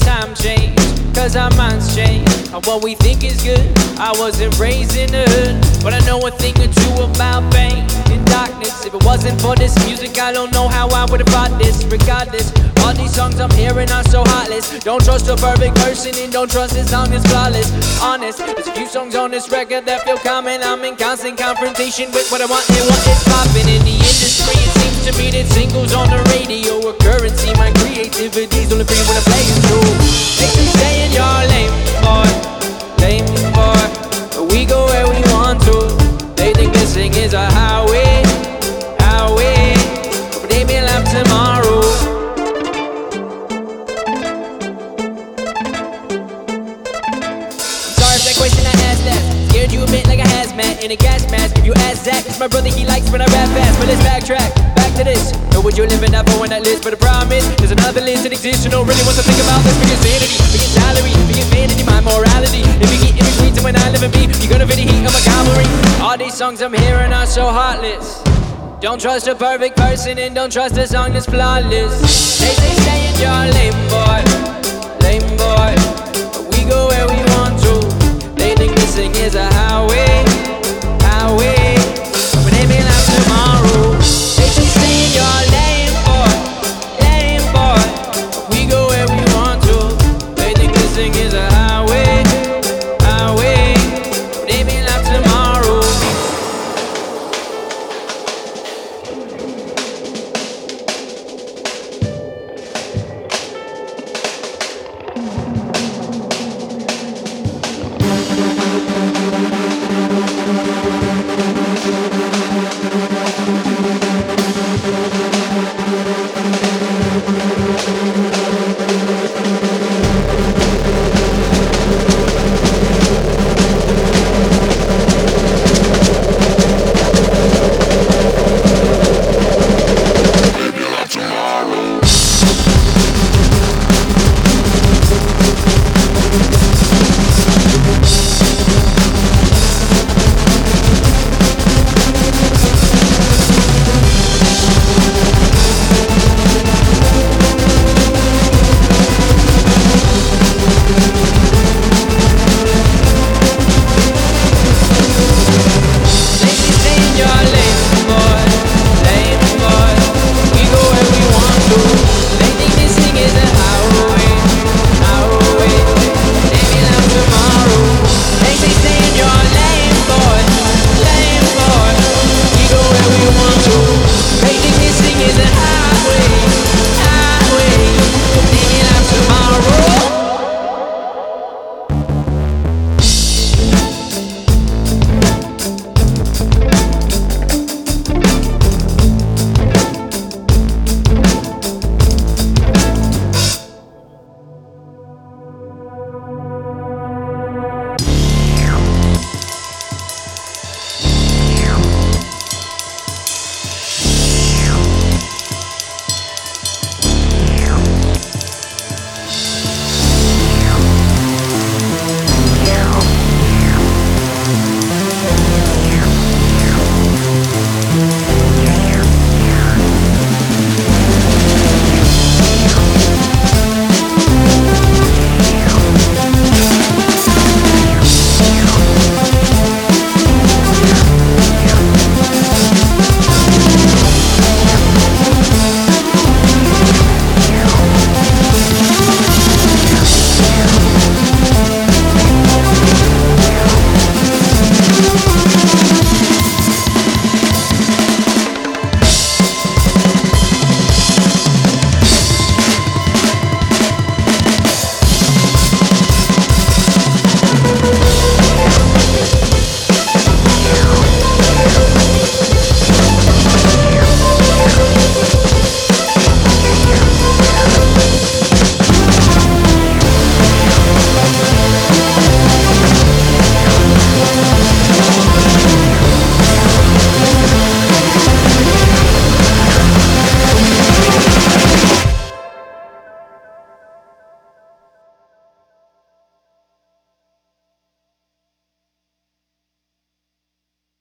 time change, cause our minds change. And what we think is good, I wasn't raised in the hood, but I know a thing or two about pain and darkness. If it wasn't for this music, I don't know how I would've fought this. Regardless, all these songs I'm hearing are so heartless. Don't trust a perfect person and don't trust this song is flawless. Honest, there's a few songs on this record that feel common. I'm in constant confrontation with what I want and what is popping in the industry. It seems to me that singles on the radio are currency. My creativity's only free when I play it through. They keep saying you're lame, boy, lame boy, but we go where we want to. They think this thing is a highway, highway, but they may laugh tomorrow. Sorry if that question I asked that scared you a bit like a hazmat in a gas mask. If you ask Zach, it's my brother, he likes when I rap fast. But let's backtrack, back to this. Know what you're living up on that list, but the problem is there's another list that exists. You don't really want to think about this for your sanity, for your salary, for your vanity, my morality. If you get in between to when I live and be, you're gonna feel the heat of my cavalry. All these songs I'm hearing are so heartless. Don't trust a perfect person and don't trust a song that's flawless. They say saying you're lame boy, lame boy, but we go where we want to. They think this thing is a highway, highway, but they may laugh tomorrow. They say saying you're lame boy, but we go where we want to. They think this thing is a highway, highway, but they may laugh tomorrow.